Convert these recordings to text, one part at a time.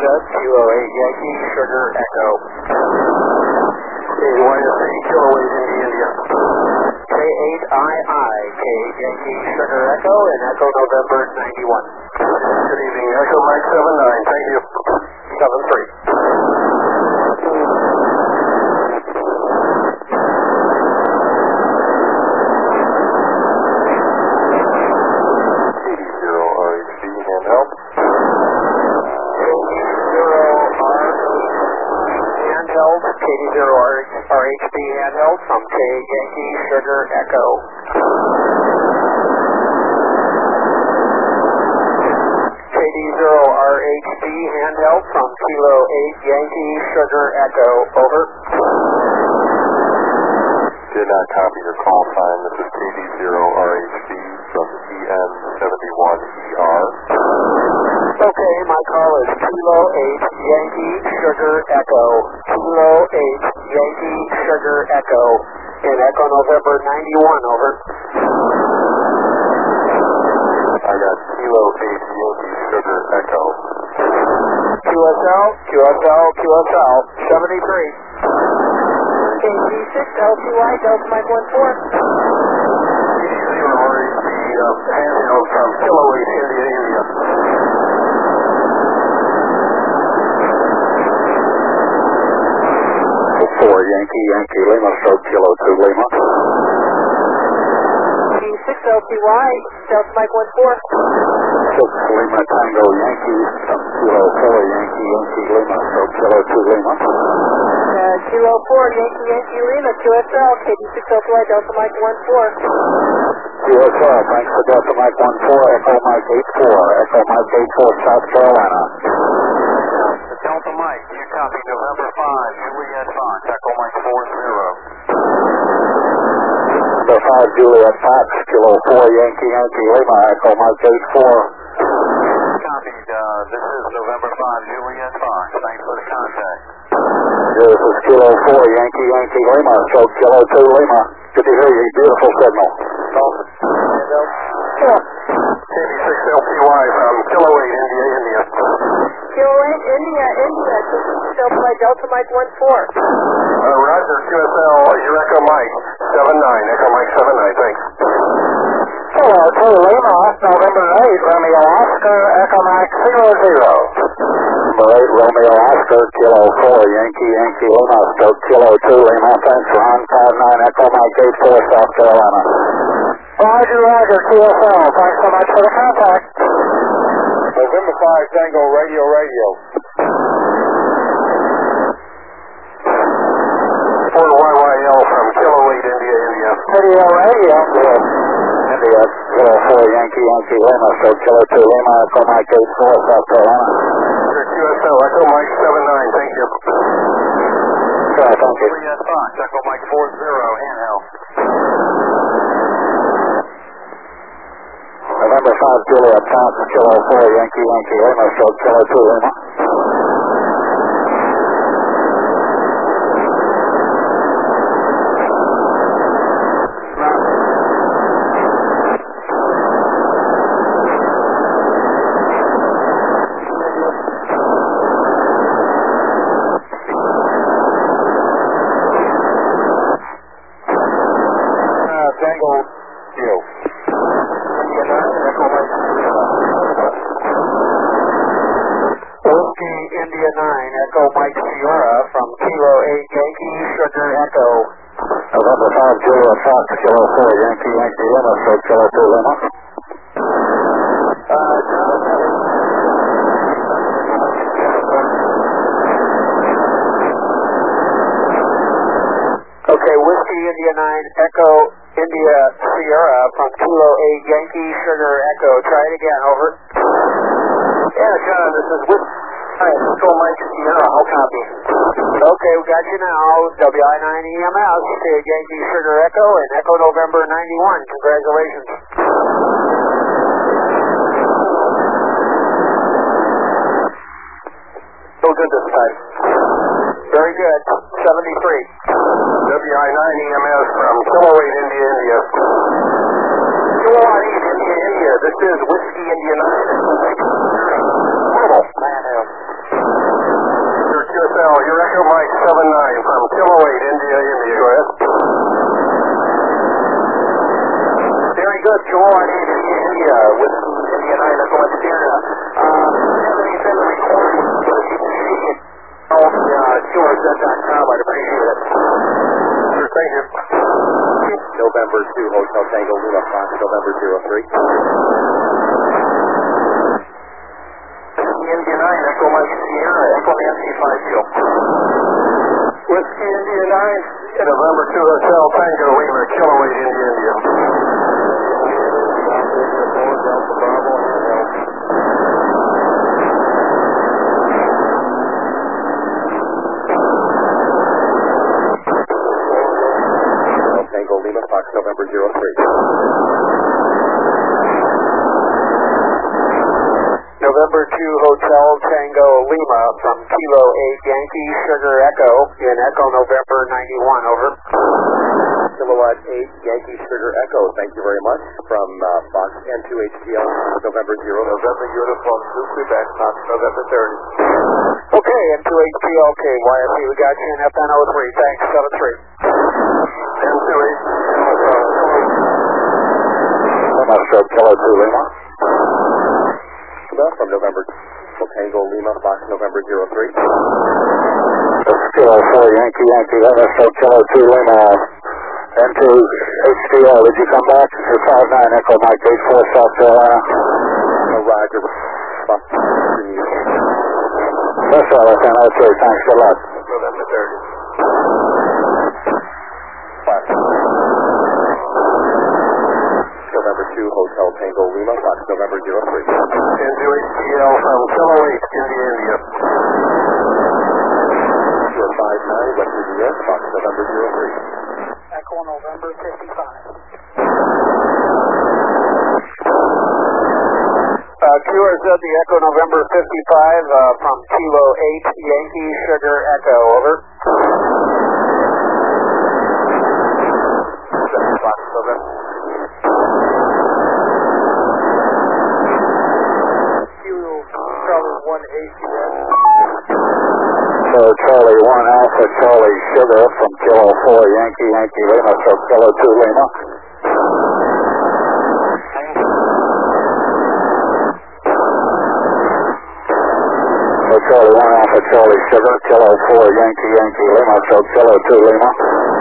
Juliet, Kilo 8 Yankee, Sugar Echo. KYSA, Kilo 8 India. K8II, K Yankee, Sugar Echo, and Echo November 91. Good evening, Echo Mike 79, thank you. 73. KD0RHB handheld from K Yankee Sugar Echo. KD0RHB handheld from Kilo 8 Yankee Sugar Echo. Over. Did not copy your call sign. This is KD0RHB from EN71ER. Okay, my call is Kilo 8 Yankee Sugar Echo. Kilo 8 Yankee Sugar Echo in Echo November 91, over. I got Kilo 8 Yankee Sugar Echo. QSL, 73. KG6LTY, Delta Mike 14. KD0RHB handheld from Kilo 8 India. 4 Yankee Lima, stroke Kilo 2 Lima. KG6LTY, Delta Mike 14. 6 Lima Tango Yankee from Kilo 4 Yankee Lima, stroke Kilo 2 Lima. Kilo 4 Yankee Lima, QSL, KG6LTY, Delta Mike 14. QSL, thanks for Delta Mike 14, Echo Mike 84, Echo Mike 84, South Carolina. Delta Mike, you copy November 5, Juliet Fox, Echo Mike 40. November 5, Juliet Fox, Kilo 4 Yankee Lima, Echo Mike 84. Copied, this is November 5, Juliet Fox, thanks for the contact. This is Kilo 4 Yankee Lima, stroke Kilo 2 Lima. Good to hear you, beautiful signal. KD6LTY from Kilo 8 India. Kilo 8 India, KG6LTY, Delta Mike 14. Roger, QSL, your Echo Mike 79, Echo Mike 79, thanks. Hello, 2 Lima, November 8, Romeo Oscar, Echo Mike 00. November 8, Romeo Oscar, Kilo 4 Yankee Lima, stroke Kilo 2 Lima. Thanks, Ron, 59, Echo Mike 84, South Carolina. Roger, QSL, thanks so much for the contact. November 5, Tango, radio. 4 YYL from Kilo 8 India. Radio. India, Kilo 4 Yankee Lima, stroke Kilo 2 Lima, Echo Mike 84, South Carolina. Your QSL, Echo Mike 79, thank you. Sure, thank you. Juliet Fox, Echo Mike 40, handheld. November 5, Juliet Fox, Kilo 4 Yankee Lima, stroke Kilo 2 Lima. Tango, you. Whiskey India 9, Echo Mike Sierra from Kilo 8 Yankee Sugar Echo. November 5, Juliet Fox, Kilo 4 Yankee Lima, stroke Kilo 2 Lima. Okay, Whiskey India 9, Echo India Sierra from Kilo 8 Yankee Sugar Echo. Try it again, over. Yeah, John, this is Echo Mike Sierra, I'll copy. Okay, we got you now. WI9 EMS, Yankee Sugar Echo, and Echo November 91. Congratulations. So good this time. Very good. 73. WI9 EMS from Kilo 8 India. Kilo 8 India. This is Whiskey India 9. Man, Oscar Mike 79 from Kilo 8, India, India. Go ahead. Very good, Joel. I need India with India 9 Echo Mike Sierra. Anthony said the recording on QRZ.com. I'd appreciate it. Sure, thank you. November 2, Hotel Tango Lima Fox, November 03. India 9, Echo Mike Sierra, Echo Nancy 50. Whiskey India 9, November 2 Hotel Tango Lima, Kilo 8, India, India. Delta Bravo, Tango Lima Fox, November 03. November 2 Hotel Tango Lima from Kilo 8 Yankee Sugar Echo in Echo November 91, over. Kilowatt 8 Yankee Sugar Echo, thank you very much. From Fox N2HTL, November 0. November Uniform 2 Quebec, Fox, November 30. Okay, N2HTL, okay, YFP, we got you in FN03, thanks, 73. N2HTL, Lima Stroke Kilo 2 Lima. From November Tango Lima Fox, November 03. Kilo 4 Yankee Lima Stroke Kilo 2 Lima. N2 HTL, did you come back? It's 59 Echo Mike 84 South Carolina. Roger. That's all I can. Okay, thanks a lot. November 30. November 2 Hotel Tango Lima Fox, November 03. N2HTL from Kilo 8, India, India. 459 West Virginia, Fox, November 03. Echo November 55. QRZ, the Echo November 55 from Kilo 8 Yankee Sugar Echo, over. Fox, November. Kilo Charlie 1 ACS. So Charlie 1 Alpha Charlie Sugar from Kilo 4 Yankee Lima, so Kilo 2 Lima. So Charlie 1 Alpha Charlie Sugar, Kilo 4 Yankee Lima, so Kilo 2 Lima.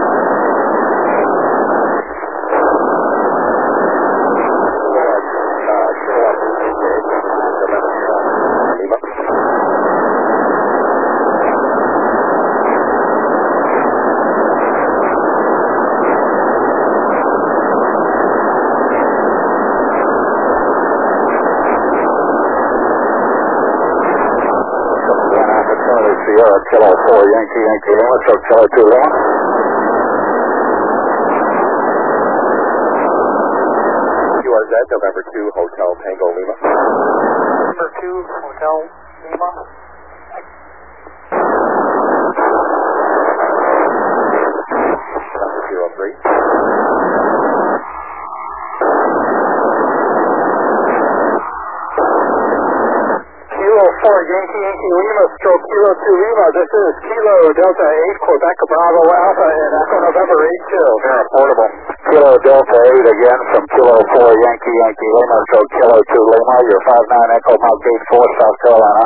Sierra, Kilo 4 Yankee Lima, so Kilo 2 Lima. QRZ, November 2 Hotel Tango Lima. November 2 Hotel Lima. Number 03. Kilo 4 Yankee Lima, stroke Kilo 2 Lima. This is Kilo Delta 8 Quebec Bravo Alpha in Echo November 82. Very affordable. Kilo Delta 8 again from Kilo 4 Yankee Lima, stroke Kilo 2 Lima. Your 59 Echo Mike 84 South Carolina.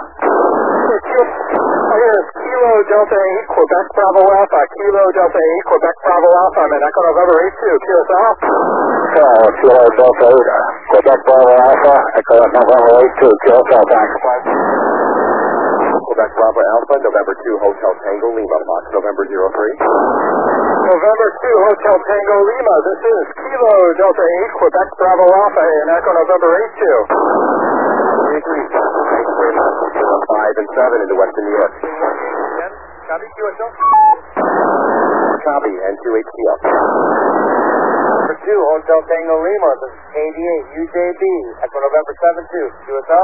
Here's Kilo Delta 8 Quebec Bravo Alpha. Kilo Delta 8 Quebec Bravo Alpha. I'm in Echo November 82. QSL. Kilo Delta 8 Quebec Bravo Alpha. Echo November 82. QSL. Thanks. Quebec Bravo Alpha. November 2 Hotel Tango Lima. Fox. November 03. November 2 Hotel Tango Lima. This is Kilo Delta 8 Quebec Bravo Alpha in Echo November 82. 5 and 7 into Western New York. Copy QSL. Copy, N2HTL. Number 2 Hotel Tango Lima. This is KD8 UJB. Echo November 72. QSL.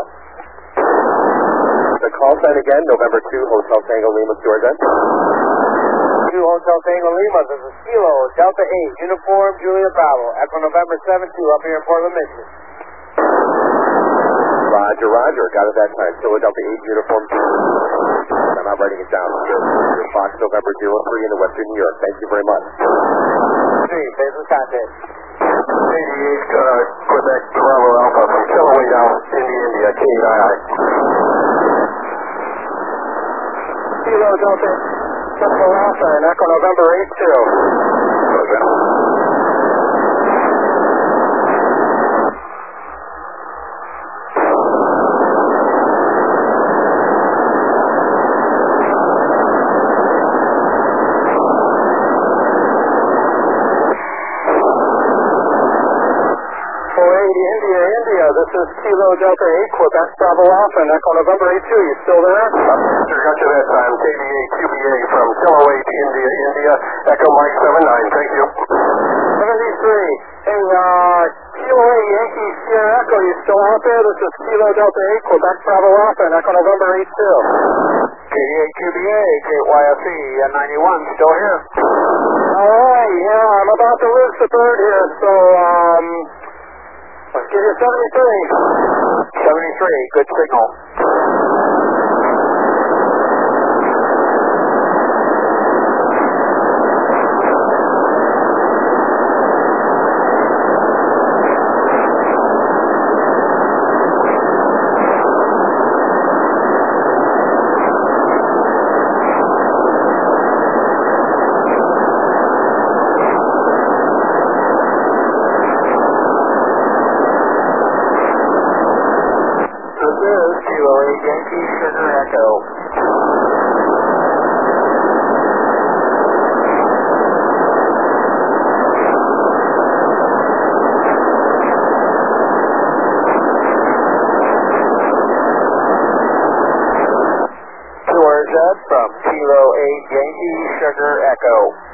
The call sign again, November 2 Hotel Tango Lima, QRZ. 2 Hotel Tango Lima. This is Kilo Delta 8 Uniform Julia Bravo. Echo November 72 up here in Portland, Michigan. Roger, got it that time. Kilo Delta 8 Uniform. I'm not writing it down. Fox, November 03 in the Western New York. Thank you very much. 3, phase of contact. 88, Quebec, Bravo Alpha from Kiloway down, India, KAI. Kilo Delta, Bravo Alpha, and Echo November 82. This is Kilo Delta 8, Quebec Bravo Alpha, and Echo November 82. You still there? Sure, got you that time. KDA QBA from Kilo 8, India, Echo Mike 79. Thank you. 73. Hey, Kilo 8, Yankee Sierra Echo, you still out there? This is Kilo Delta 8, Quebec Bravo Alpha, and Echo November 82. KDA QBA, KYSE 91, still here. Alright, yeah, I'm about to lose the bird here, so, let's give you 73. 73, good signal. Kilo 8, Yankee Sugar Echo. From Kilo 8, Yankee Sugar Echo.